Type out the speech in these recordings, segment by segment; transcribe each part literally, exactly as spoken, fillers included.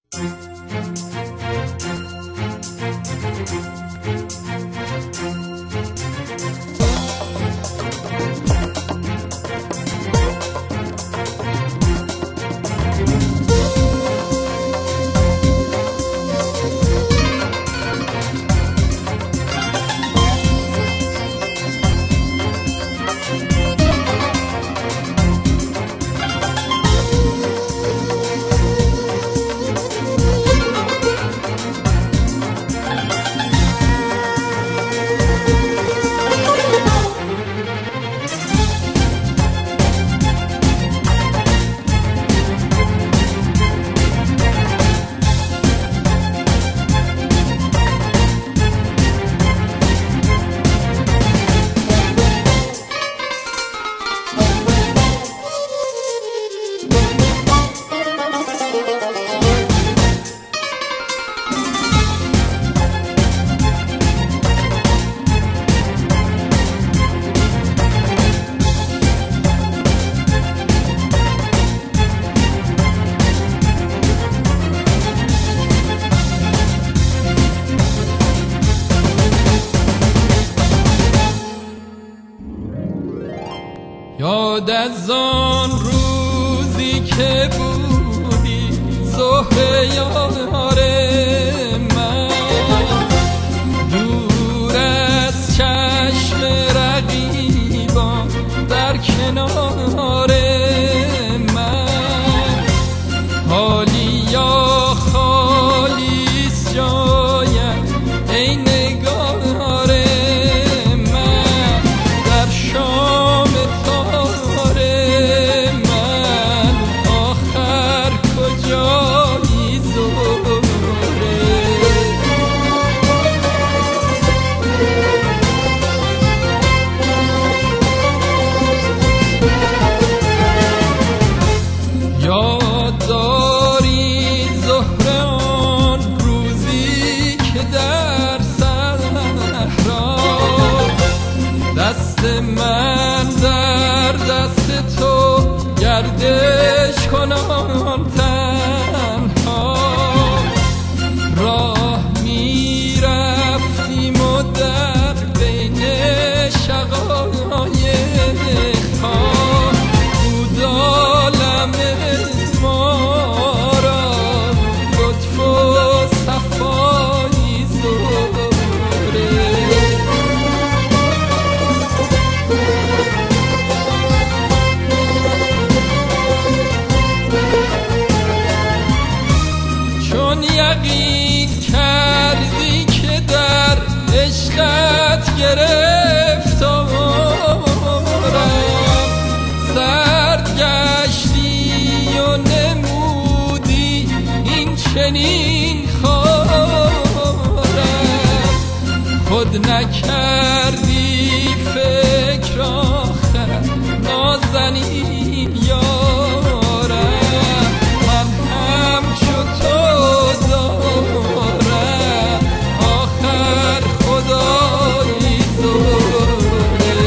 یاد از آن روزی که بودی زهره یار من، دور از چشم رقیبان در کنار من، حالی یا خالیست جایم ای نگار من، در شام تار من آخر کجایی زهره؟ یاد داری زهره آن روزی که در صحرا دست من در دست تو گردش کنان تنها، راه می رفتیم و در بین شقایق ها بود عالم ما را لطف و صفایی زهره. چون یقین کردی که در عشقت گرفتارم، سرد گشتی و نمودی این چنین خارم، خود نکردی فکر آخر نازنین یارم، من همچو تو دارم آخر خدایی زهره.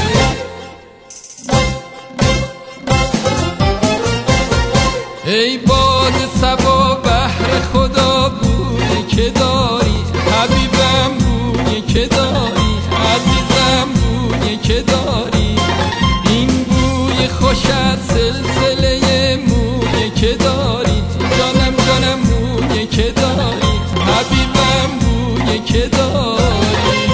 ای باد صبا بحر خدا بویی که داری، حبیبم بویی که داری، عزیزم بویی که داری، این بوی خوش از سلسله مویی که داری، جانم جانم مویی که داری، حبیبم بویی که داری.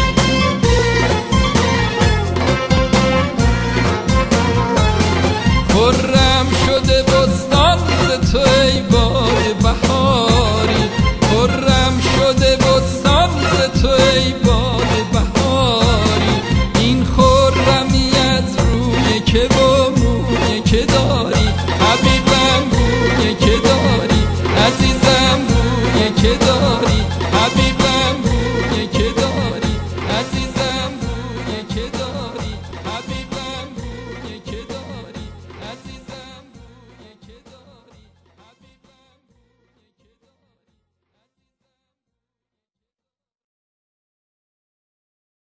خرم شده بستان ز تو ای باد بهاری، خرم شده بستان ز تو ای باد بهاری، این خرمی از روی که و موی که داری، حبیب